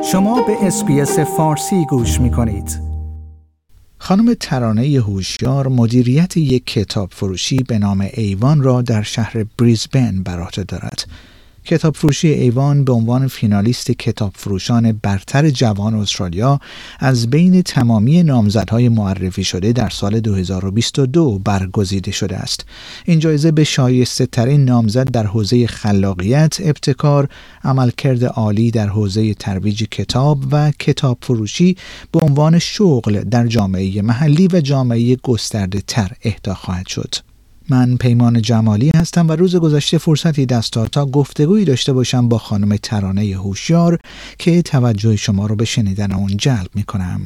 شما به اس‌بی‌اس فارسی گوش می‌کنید. خانم ترانه هوشیار مدیریت یک کتاب فروشی به نام ایوان را در شهر بریزبن بر عهده دارد. کتاب فروشی ایوان به عنوان فینالیست کتاب فروشان برتر جوان استرالیا از بین تمامی نامزدهای معرفی شده در سال 2022 برگزیده شده است. این جایزه به شایسته ترین نامزد در حوزه خلاقیت، ابتکار، عملکرد عالی در حوزه ترویج کتاب و کتاب فروشی به عنوان شغل در جامعه محلی و جامعه گسترده تر اهدا خواهد شد. من پیمان جمالی هستم و روز گذشته فرصتی دست داد تا گفتگویی داشته باشم با خانم ترانه هوشیار که توجه شما رو به شنیدن اون جلب می‌کنم.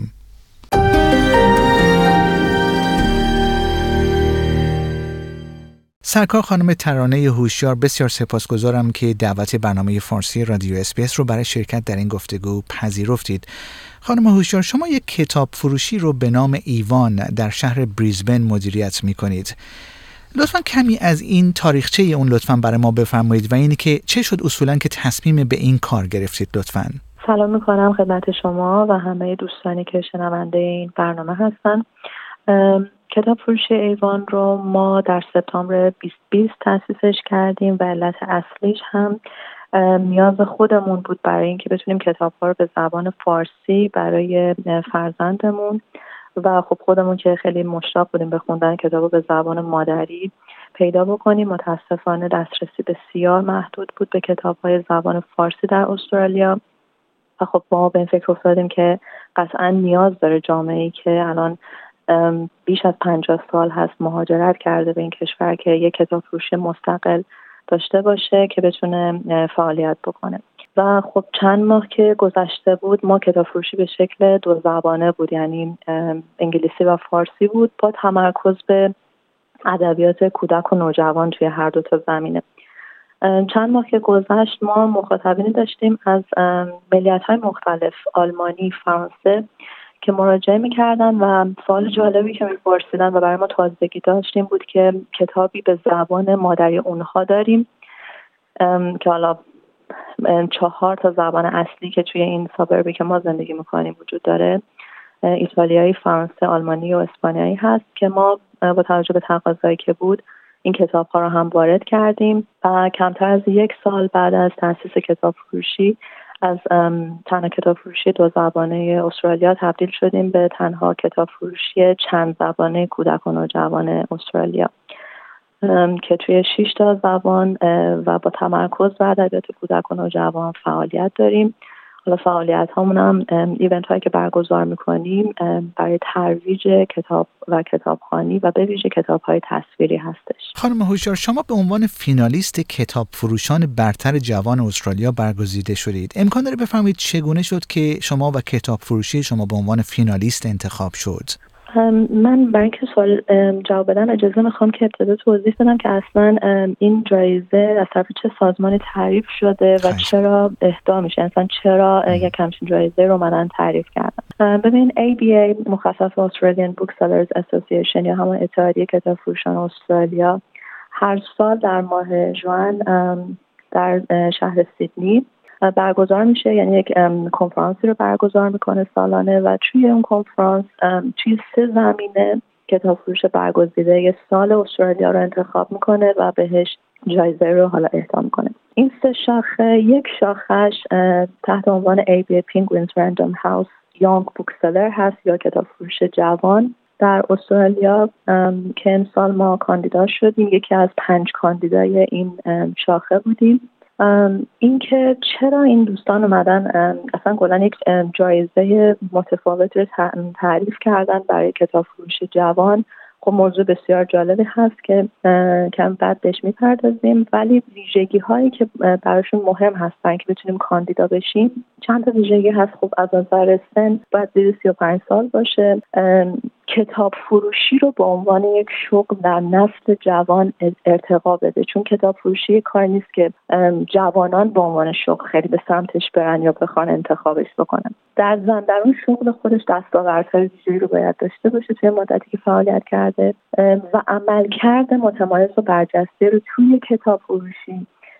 سرکار خانم ترانه هوشیار، بسیار سپاسگزارم که دعوت برنامه فارسی رادیو اس‌بی‌اس رو برای شرکت در این گفتگو پذیرفتید. خانم هوشیار، شما یک کتاب فروشی رو به نام ایوان در شهر بریزبن مدیریت می‌کنید. لطفاً کمی از این تاریخچه اون لطفاً برای ما بفرمایید و اینی که چه شد اصولاً که تصمیم به این کار گرفتید لطفاً. سلام میکنم خدمت شما و همه دوستانی که شنونده این برنامه هستن. کتاب فروشی ایوان رو ما در سپتامبر 2020 تأسیسش کردیم و علت اصلیش هم نیاز خودمون بود برای اینکه بتونیم کتاب‌ها رو به زبان فارسی برای فرزندمون و خب خودمون که خیلی مشتاق بودیم به خوندن کتابو به زبان مادری پیدا بکنیم. متاسفانه دسترسی بسیار محدود بود به کتاب‌های زبان فارسی در استرالیا و خب ما به این فکر افتادیم که قطعاً نیاز داره جامعه‌ای که الان بیش از 50 سال هست مهاجرت کرده به این کشور که یک کتاب فروشی مستقل داشته باشه که بتونه فعالیت بکنه. و خب چند ماه که گذشته بود ما کتاب فروشی به شکل دو زبانه بود، یعنی انگلیسی و فارسی بود با تمرکز به ادبیات کودک و نوجوان توی هر دو تا زمینه. چند ماه که گذشت ما مخاطبینی داشتیم از ملیت‌های مختلف، آلمانی، فرانسه، که مراجعه می‌کردن و سوال جالبی که می‌پرسیدن و برای ما تازگی داشت این بود که کتابی به زبان مادری اونها داریم که حالا 4 تا زبان اصلی که توی این سابربی که ما زندگی میکنیم وجود داره، ایتالیایی، فرانسه، آلمانی و اسپانیایی هست که ما با توجه به تقاضایی که بود این کتاب‌ها رو هم وارد کردیم و کمتر از 1 سال بعد از تأسیس کتاب فروشی از تنها کتاب فروشی 2 زبانه استرالیا تبدیل شدیم به تنها کتاب فروشی چند زبانه کودک و نوجوان استرالیا که توی 6 تا زبان و با تمرکز بر ادبیات کودک و نوجوان فعالیت داریم. حالا فعالیت هامون هم ایونت هایی که برگزار میکنیم برای ترویج کتاب و کتابخوانی و به ویژه کتاب های تصویری هستش. خانم هوشیار، شما به عنوان فینالیست کتاب فروشان برتر جوان استرالیا برگزیده شدید. امکان داره بفرمایید چگونه شد که شما و کتاب فروشی شما به عنوان فینالیست انتخاب شد؟ من برای اینکه سوال جواب بدم اجازه میخوام که ابتدا توضیح بدم که اصلا این جایزه از طرف چه سازمانی تعریف شده و چرا اهدا میشه، اصلا چرا یک همچین جایزه رو من تعریف کردم. ببین ABA مخفف Australian Booksellers Association یا همون اتحادیه کتاب فروشان استرالیا هر سال در ماه ژوئن در شهر سیدنی برگزار میشه، یعنی یک کنفرانسی رو برگزار میکنه سالانه و توی اون کنفرانس توی 3 زمینه کتاب فروش برگزیده سال استرالیا رو انتخاب میکنه و بهش جایزه رو حالا اهدا میکنه. این 3 شاخه، یک شاخش تحت عنوان ABA Penguins Random House Young Bookseller هست یا کتاب فروش جوان در استرالیا که امسال ما کاندیدا شدیم، یکی از 5 کاندیدای این شاخه بودیم. این که چرا این دوستان اومدن اصلا کلا یک جایزه متفاوت رو تعریف کردن برای کتاب فروش جوان، خب موضوع بسیار جالبی هست که کم بعد بهش میپردازیم، ولی ویژگی هایی که براشون مهم هستن که بتونیم کاندیدا بشیم چند تا ویژگی هست. خب از نظر سن باید زیر 35 سال باشه، کتاب فروشی رو به عنوان یک شغل در نسل جوان ارتقا بده، چون کتاب فروشی کار نیست که جوانان به عنوان شغل خیلی به سمتش برن یا بخوان انتخابش بکنن. در اون شغل خودش دستاوردهای ویژه‌ای رو باید داشته باشه توی مدتی که فعالیت کرده و عملکرد متمایز و برجسته رو توی کتاب فروشی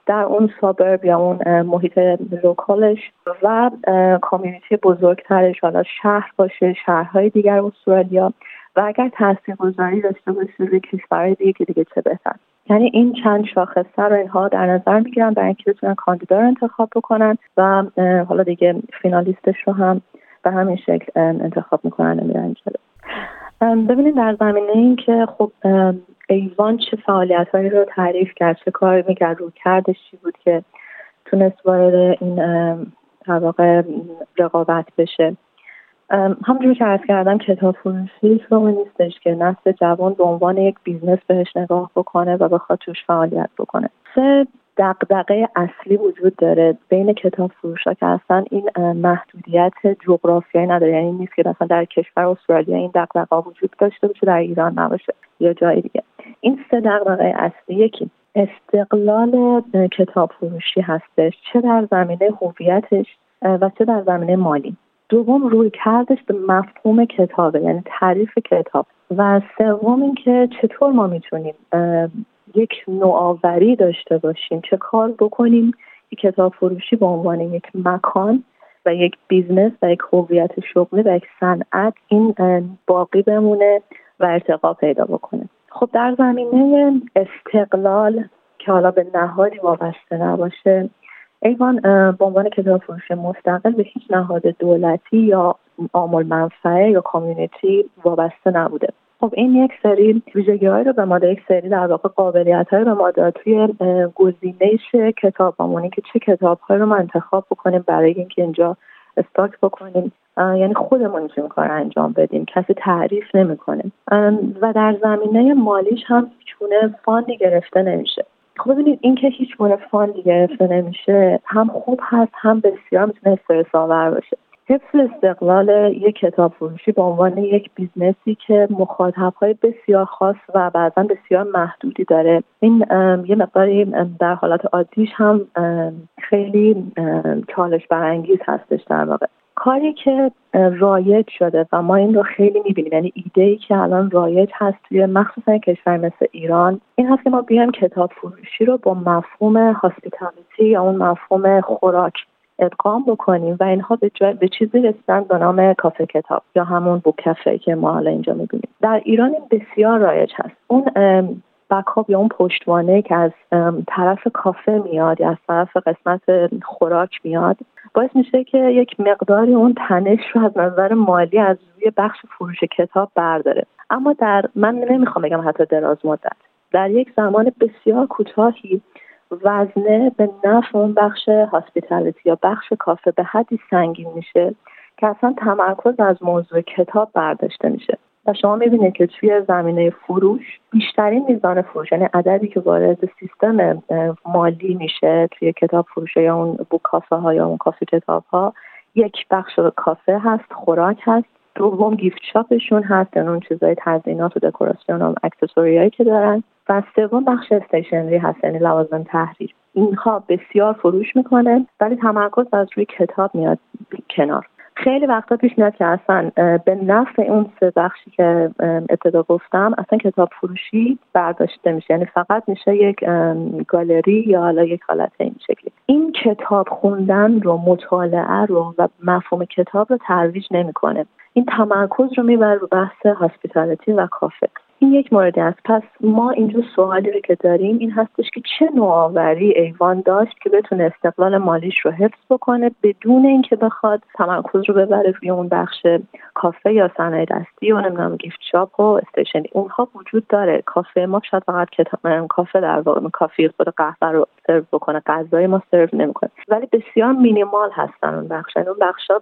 در اون سابرب یا اون محیط لوکالش و کامیونیتی بزرگترش، حالا شهر باشه، شهرهای دیگر استرالیا، و اگر تاثیرگذاری داشته باشه روی کشورهای دیگه چه بهتر. یعنی این چند شاخصه رو اینها در نظر میگیرن برای اینکه بتونن کاندیدا رو انتخاب بکنن و حالا دیگه فینالیستش رو هم به همین شکل انتخاب میکنن و میرن جلو. ببینید در زمینه این که خب ایوان چه فعالیت‌هایی رو تعریف کرد، چه کاری میکرد، رو کردش چی بود که تونست وارد این در واقع رقابت بشه. همونجور که عرض کردم کتاب فروشی شغلی نیستش که نسل جوان به عنوان یک بیزنس بهش نگاه بکنه و بخواد توش فعالیت بکنه. سه دغدغه اصلی وجود داره بین کتاب فروشا که اصلا این محدودیت جغرافیایی نداره، یعنی نیست که مثلا در کشور استرالیا این دغدغه وجود داشته باشه در ایران نباشه یا جای دیگه. این سه دغدغه اصلی، یکی استقلال کتاب فروشی هستش، چه در زمینه هویتش و چه در زمینه مالی. دوم روی کردش به مفهوم کتابه، یعنی تعریف کتاب. و سوم این که چطور ما میتونیم یک نوآوری داشته باشیم، چه کار بکنیم که کتاب فروشی به عنوان یک مکان و یک بیزنس و یک هویت شغلی و یک صنعت این باقی بمونه و ارتقا پیدا بکنه. خب در زمینه استقلال که حالا به نهادی وابسته نباشه، ایوان به عنوان کتاب فروش مستقل به هیچ نهاد دولتی یا عامل منفعه یا کامیونیتی وابسته نبوده. خب این یک سری ویژگی‌هایی رو به ما داد، یک سری در واقع قابلیت‌هایی رو ما داد توی گزینش کتابامون، که چه کتاب‌هایی رو ما انتخاب بکنیم برای اینکه اینجا استاک بکنیم. یعنی خودمون این کار انجام بدیم، کسی تعریف نمی‌کنه. و در زمینه مالیش هم هیچگونه فاندی گرفته نمیشه. خب ببینید این که هیچ گونه فاندی گرفته نمیشه هم خوب هست، هم بسیار میتونه استرس آور باشه. حفظ استقلال یک کتاب فروشی به عنوان یک بیزنسی که مخاطب‌های بسیار خاص و بعضا بسیار محدودی داره، این یه مقداری در حالت عادیش هم خیلی چالش برانگیز هستش. در واقع کاری که رایج شده و ما این رو خیلی می‌بینیم، یعنی ایده‌ای که الان رایج هست توی مخصوصا کشور مثل ایران، این هست که ما بیایم کتاب فروشی رو با مفهوم هاسپیتالیتی یا اون مفهوم خوراک ادغام بکنیم و اینها به چیزی رسیدن به نام کافه کتاب یا همون بوک کافه که ما حالا اینجا می‌بینیم. در ایران این بسیار رایج هست. اون بکاپ یا اون پشتوانه که از طرف کافه میاد یا از طرف قسمت خوراک میاد باعث میشه که یک مقداری اون تنش رو از نظر مالی از روی بخش فروش کتاب برداره. اما من نمیخوام بگم حتی دراز مدت، در یک زمان بسیار کوتاهی وزنه به نفع اون بخش هاسپیتالیتی یا بخش کافه به حدی سنگین میشه که اصلا تمرکز از موضوع کتاب برداشته میشه و شما میبینید که توی زمینه فروش بیشترین میزان فروش، یعنی عددی که وارد سیستم مالی میشه توی کتاب فروش یا اون بوک کافه ها یا اون کافه کتاب ها، یک بخش کافه هست، خوراک هست، دوم گیفت شاپشون هست، یعنی اون چیزای تزیینات و دکوراسیون و اکسسوریایی که دارن، و سوم بخش استیشنری هست، یعنی لوازم تحریر. اینها بسیار فروش میکنه ولی تمرکز از روی کتاب میاد کنار. خیلی وقتا پیش میاد که اصلا به نفع اون سه بخشی که ابتدا گفتم اصلا کتاب فروشی برداشته میشه، یعنی فقط میشه یک گالری یا حالا یک حالت این شکلی. این کتاب خوندن رو، مطالعه رو و مفهوم کتاب رو ترویج نمیکنه. این تمرکز رو میبره رو بحث هاسپیتالیتی و کافه. این یک موردی است. پس ما اینجا سوالی رو که داریم این هستش که چه نوآوری ایوان داشت که بتونه استقلال مالیش رو حفظ بکنه بدون اینکه بخواد تمرکز رو ببره روی اون بخش کافه یا صنایع دستی و نمیدونم گیفت شاپ و استیشنری. اونها وجود داره. کافه ما شاید فقط کافه در واقع کافی خود قهوه رو سرو بکنه، غذای ما سرو نمیکنه، ولی بسیار مینیمال هستن اون بخش. اون بخشا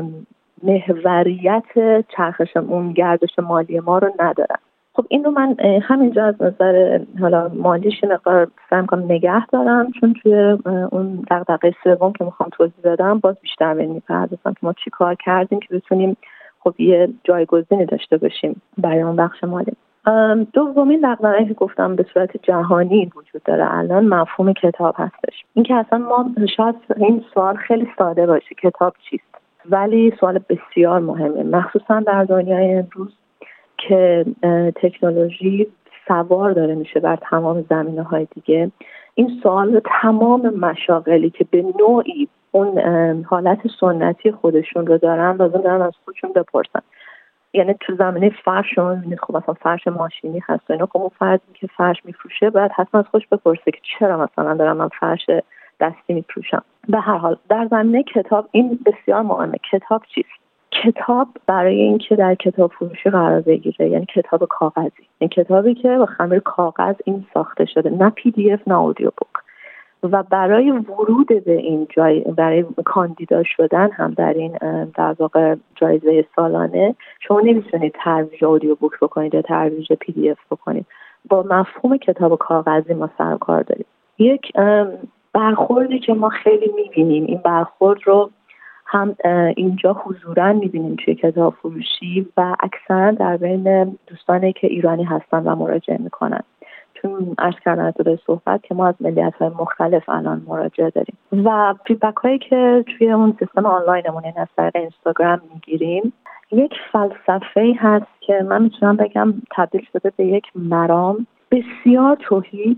محوریت چرخش اون گردش مالی ما رو ندارن. خب این رو من همینجا از نظر حالا مالیش مقدار سعی می‌کنم نگه دارم، چون توی اون دغدغه سوم که میخوام توضیح بدم باز بیشتر به این می‌پردازم که ما چی کار کردیم که بتونیم خب یه جایگزینی داشته باشیم برای اون بخش مالی. دومین دغدغه‌ای که گفتم به صورت جهانی وجود داره الان مفهوم کتاب هستش. این که اصلا ما شاید این سوال خیلی ساده باشه کتاب چیست، ولی سوال بسیار مهمه، مخصوصا در دنیای امروز که تکنولوژی سوار داره میشه بر تمام زمینه‌های دیگه. این سوال رو تمام مشاغلی که به نوعی اون حالت سنتی خودشون رو دارن لازم دارن از خودشون بپرسن. یعنی تو زمینه فرش شما می‌بینید خب مثلا فرش ماشینی هست و اینا، خب اون فردی که فرش میفروشه باید حتما از خودش بپرسه که چرا مثلا دارم من فرش دستی میفروشم. به هر حال در زمینه کتاب این بسیار مهمه. کتاب چیست؟ کتاب برای اینکه در کتاب فروشی قرار بگیره یعنی کتاب کاغذی، این کتابی که با خمیر کاغذ این ساخته شده، نه PDF نه اودیو بوک. و برای ورود به این جای، برای کاندیدا شدن هم در این در واقع جایزه سالانه، شما نمیتونید ترویج اودیو بوک بکنید یا ترویج PDF بکنید. با مفهوم کتاب کاغذی ما سر و کار داریم. یک برخوردی که ما خیلی میبینیم، این برخورد رو هم اینجا حضوراً میبینیم توی کتاب فروشی و اکثرا در بین دوستانی که ایرانی هستن و مراجعه میکنن. چون عرض کردن در صحبت که ما از ملیت‌های مختلف الان مراجعه داریم و فیدبک هایی که توی اون سیستم آنلاینمون از طریق اینستاگرام میگیریم، یک فلسفه‌ای هست که من میتونم بگم تبدیل شده به یک مرام بسیار توحید،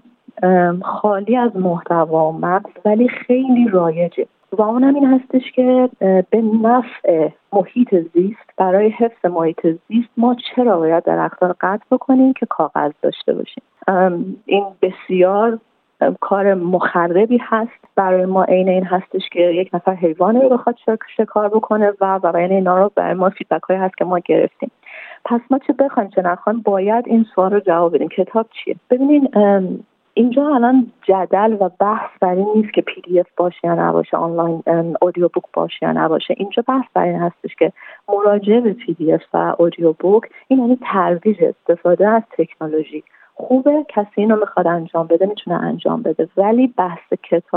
خالی از محتوا و مغز ولی خیلی رایجه و اونم این هستش که به نفع محیط زیست، برای حفظ محیط زیست ما چرا باید درخت‌ها رو قطع بکنیم که کاغذ داشته باشیم. این بسیار کار مخربی هست برای ما. عین این هستش که یک نفر حیوانی رو بخواد شکار بکنه و بین اینا رو برای ما فیدبک هایی هست که ما گرفتیم. پس ما چه بخوایم چه نخوایم باید این سوال رو جواب بدیم کتاب چیه. ببینین اینجا الان جدل و بحث بر این نیست که PDF باشه یا نباشه، آنلاین اودیو بوک باشه یا نباشه. اینجا بحث بر این هستش که مراجعه به PDF و اودیو بوک این یعنی ترویج استفاده از تکنولوژی. خوبه، کسی اینو میخواد انجام بده میتونه انجام بده، ولی بحث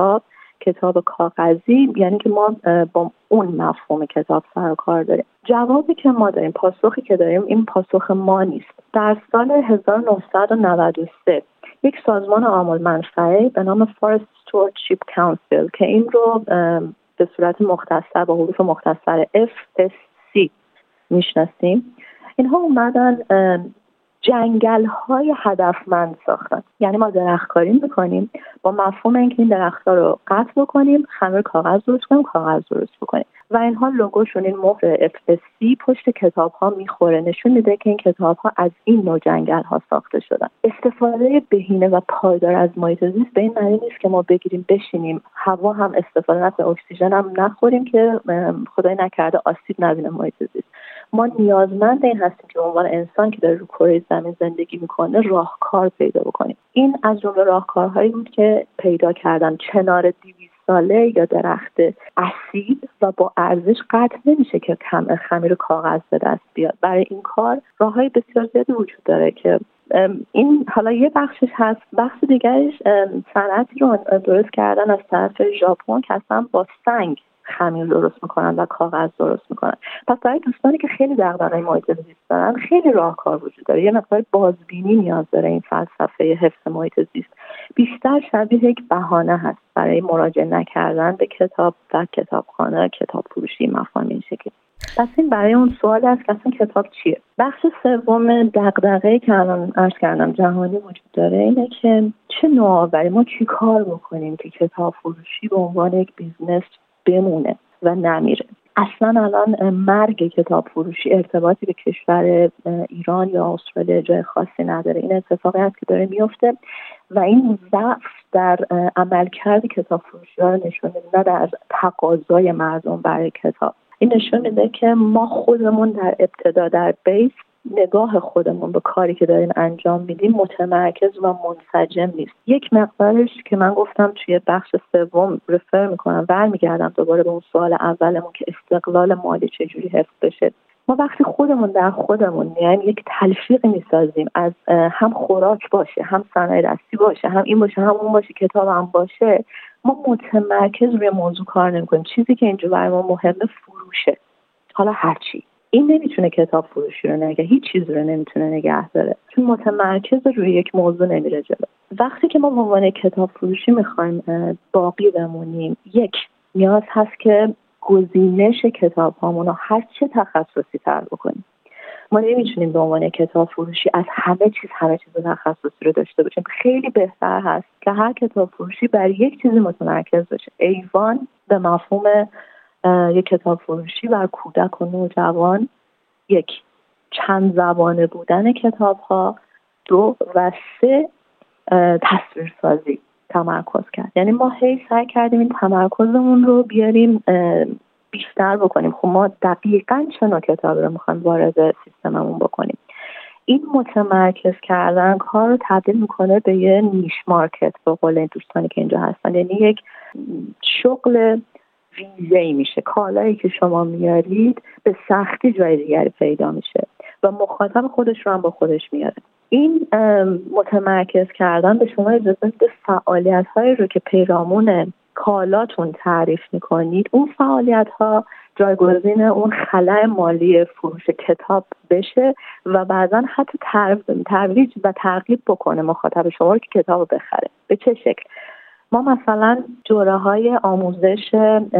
کتاب کاغذی یعنی که ما با اون مفهوم کتاب سر و کار داریم. جوابی که ما داریم، پاسخی که داریم، این پاسخ ما نیست. در سال 1993 یک سازمان عامل منفعه به نام Forest Stewardship Council که این رو به صورت مختصر با حروف مختصر FSC میشناسیم، اینها اومدن جنگل‌های هدفمند ساختن. یعنی ما درختکاری می‌کنیم با مفهوم اینکه این درخت‌ها رو قطع بکنیم، خمیر کاغذ درست کنیم، کاغذ درست بکنیم و اینها لوگوشون این مهر FSC پشت کتاب‌ها میخوره، نشون میده که این کتاب‌ها از این نوع جنگل‌ها ساخته شدن. استفاده بهینه و پایدار از محیط زیست به این معنی نیست که ما بگیریم بشینیم هوا هم استفاده نکنیم، اکسیژن هم نخوریم که خدای نکرده آسیب نبینه محیط زیست. ما نیازمند این هستیم که به عنوان انسان که داره رو کره زمین زندگی میکنه راهکار پیدا بکنیم. این از جمله راهکارهایی بود که پیدا کردن. چنار 200 ساله یا درخت اصیل و با ارزش قطع نمیشه که خمیر کاغذ به دست بیاد. برای این کار راههای بسیار زیادی وجود داره که این حالا یه بخشش هست. بخش دیگرش صنعتی رو درست کردن از طرف ژاپن که اصلا با سنگ خمیر درست میکنن و کاغذ درست میکنن. پس برای دوستانی که خیلی دغدغه محیط زیست دارن خیلی راهکار وجود داره. یه مقدار بازبینی نیاز داره این فلسفه حفظ محیط زیست. بیشتر شبیه یک بهانه هست برای مراجعه نکردن به کتاب و کتابخانه، کتاب فروشی مفاهیم این شکلی. پس این برای اون سوال است که اصلا کتاب چیه. بخش سوم دغدغه‌ای که الان عرض کردم جهانی وجود داره اینه که چه نوآوری، ما چی کار بکنیم که کتاب فروشی به عنوان یک بیزنس بمونه و نمیره. اصلا الان مرگ کتاب فروشی ارتباطی به کشور ایران یا استرالیا جای خاصی نداره. این اتفاقی هست که داره میفته و این ضعف در عملکرد کتاب فروشی ها رو نشون میده، نه در تقاضای مردم برای کتاب. این نشون میده که ما خودمون در ابتدا در بیس نگاه خودمون به کاری که داریم انجام میدیم متمرکز و منسجم نیست. یک مقدارش که من گفتم توی بخش سوم رفر میکنم، برمیگردم دوباره به اون سوال اولمون که استقلال مالی چجوری حفظ بشه. ما وقتی خودمون در خودمون یعنی یک تلفیق میسازیم از هم خوراک باشه، هم صنایع دستی باشه، هم این باشه، هم اون باشه، کتاب هم باشه، ما متمرکز روی موضوع کار نمیکنیم. چیزی که اینجا برای ما مهمه فروشه. حالا هرچی این نمیتونه کتاب فروشی رو هیچ چیز رو نمیتونه نگه داره، چون متمرکز روی یک موضوع نمیره جلو. وقتی که ما به عنوان کتاب فروشی میخوایم باقی بمونیم، یک نیاز هست که گزینش کتاب هامون رو هر چه تخصصی تر بکنیم. ما نمیتونیم به عنوان کتاب فروشی از همه چیز تخصصی رو داشته باشیم. خیلی بهتر هست که هر کتاب فروشی بر یک چیزی متمرکز بشه. ایوان به مفهوم یک کتاب فروشی بر کودک و نوجوان، یک، چند زبانه بودن کتاب ها، 2 و 3 تصویرسازی تمرکز کرد. یعنی ما هی سعی کردیم این تمرکزمون رو بیاریم بیشتر بکنیم. خب ما دقیقاً چه نوع کتابی رو میخوایم وارد سیستممون بکنیم. این متمرکز کردن کار رو تبدیل میکنه به یه نیش مارکت به قول دوستانی که اینجا هستن. یعنی یک شغل ویژه‌ای میشه. کالایی که شما میارید به سختی جای دیگری پیدا میشه و مخاطب خودش رو هم با خودش میاره. این متمرکز کردن به شما اجازه میده فعالیت‌هایی رو که پیرامون کالاتون تعریف میکنید، اون فعالیت‌ها جایگزین اون خلأ مالی فروش کتاب بشه و بعداً حتی ترویج و ترغیب بکنه مخاطب شما رو که کتاب رو بخره. به چه شکل؟ ما مثلا جوره‌های آموزش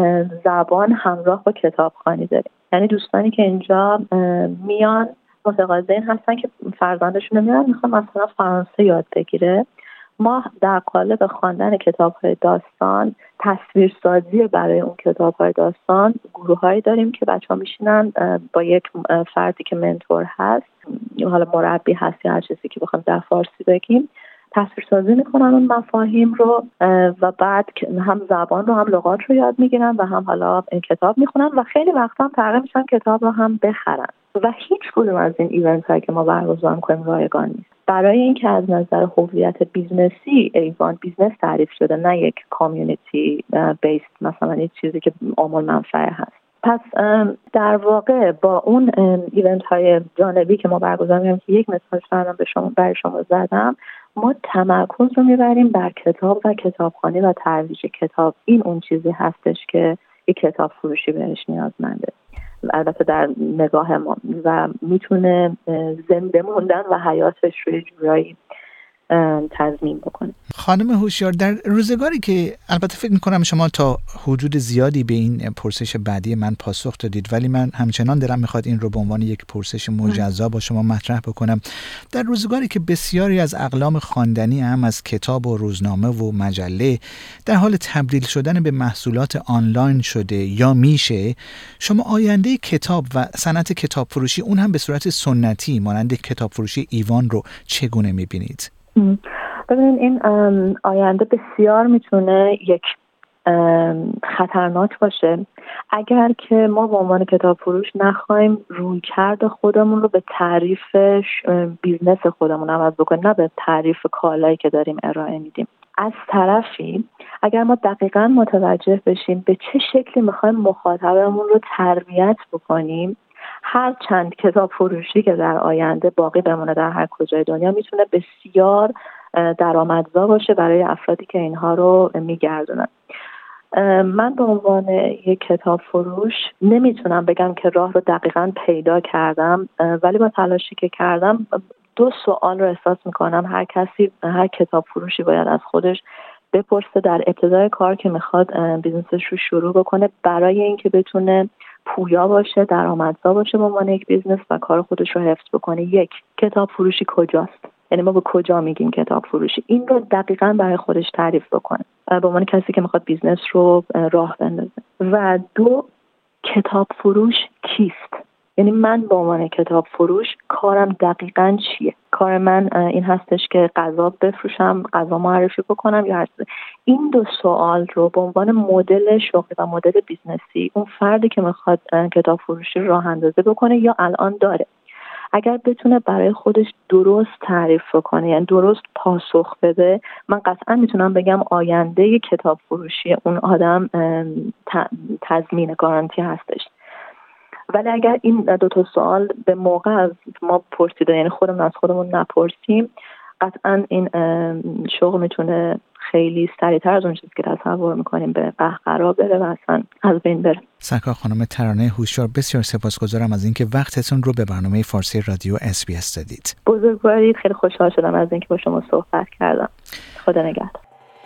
زبان همراه با کتابخوانی داریم. یعنی دوستانی که اینجا میان متقاضی هستن که فرزندشون میارن میخوان مثلا فرانسه یاد بگیره، ما در قالب خواندن کتاب‌های داستان، تصویرسازی برای اون کتاب‌های داستان، گروه‌هایی داریم که بچه‌ها میشینن با یک فردی که منتور هست، حالا مربی هست یا هر چیزی که بخوام در فارسی بگیم، تصویرسازی میکنن اون مفاهیم رو و بعد هم زبان رو هم لغات رو یاد میگیرن و هم حالا این کتاب میخونن و خیلی وقتا هم ترغیب میشن کتاب رو هم بخرن. و هیچ کدوم از این ایونت هایی که ما برگزار میکنیم رایگان نیست. برای اینکه از نظر هویت بیزنسی ایوان بیزنس تعریف شده، نه یک کامیونیتی بیسد مثلا یک چیزی که عامل منفعه هست. پس در واقع با اون ایونت های جانبی که ما برگزار میکنیم که یک مثال برای شما زدم، ما تمرکز رو میبریم بر کتاب و کتابخوانی و ترویج کتاب. این اون چیزی هستش که یک کتاب فروشی بهش نیازمنده، البته در نگاه ما، و میتونه زنده موندن و حیاتش رو یه جورایی تضمین بکنه. خانم هوشیار، در روزگاری که البته فکر میکنم شما تا حدود زیادی به این پرسش بعدی من پاسخ دادید، ولی من همچنان دلم میخواد این رو به عنوان یک پرسش مجزا با شما مطرح بکنم. در روزگاری که بسیاری از اقلام خواندنی هم از کتاب و روزنامه و مجله در حال تبدیل شدن به محصولات آنلاین شده یا میشه، شما آینده کتاب و صنعت کتاب فروشی، اون هم به صورت سنتی مانند کتاب فروشی ایوان، رو چگونه میبینید؟ ببینید این آینده بسیار میتونه یک خطرناک باشه اگر که ما به عنوان کتاب فروش نخواهیم رویکرد خودمون رو به تعریف بیزنس خودمون عوض بکنیم، نه به تعریف کالایی که داریم ارائه میدیم. از طرفی اگر ما دقیقاً متوجه بشیم به چه شکلی میخوایم مخاطبمون رو تربیت بکنیم، هر چند کتاب فروشی که در آینده باقی بمونه در هر کجای دنیا میتونه بسیار درآمدزا باشه برای افرادی که اینها رو میگردونن. من به عنوان یک کتاب فروش نمیتونم بگم که راه رو دقیقاً پیدا کردم، ولی با تلاشی که کردم 2 سوال رو احساس میکنم هر کتاب فروشی باید از خودش بپرسه در ابتدای کار که میخواد بیزنسش رو شروع بکنه، برای اینکه بتونه پویا باشه، درآمدزا باشه به عنوان یک بیزنس و کار خودش رو حفظ بکنه. 1. کتاب فروشی کجاست؟ یعنی ما به کجا میگیم کتاب فروشی؟ این رو دقیقاً برای خودش تعریف بکنه به عنوان کسی که میخواد بیزنس رو راه بندازه. و 2. کتاب فروش کیست؟ یعنی من به عنوان کتاب فروش کارم دقیقاً چیه؟ کار من این هستش که غذا بفروشم، غذا معرفی بکنم یا هر چیز. این 2 سوال رو به عنوان مدل شغلی و مدل بیزنسی اون فردی که میخواد کتاب فروشی راه اندازی بکنه یا الان داره، اگر بتونه برای خودش درست تعریف کنه، یعنی درست پاسخ بده، من قطعا میتونم بگم آینده کتاب فروشی اون آدم تضمین گارانتی هستش. ولی اگر این 2 سوال به موقع از ما پرسیده، یعنی خودمون از خودمون نپرسیم، قطعا این شغل میتونه خیلی سریعتر از اون چیزی که تصور میکنیم به قهقرا بره و اصلا از بین بره. سرکار خانم ترانه هوشیار، بسیار سپاسگزارم از اینکه وقتتون رو به برنامه فارسی رادیو SBS دادید. بزرگوارید، خیلی خوشحال شدم از اینکه با شما صحبت کردم. خدا نگهدار.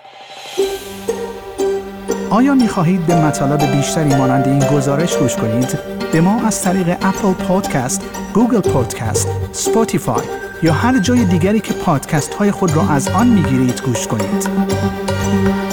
آیا می‌خواهید به مطالب بیشتری مانند این گزارش گوش کنید؟ به ما از طریق اپل پادکست، گوگل پادکست، اسپاتیفای یا هر جای دیگری که پادکست های خود را از آن میگیرید گوش کنید.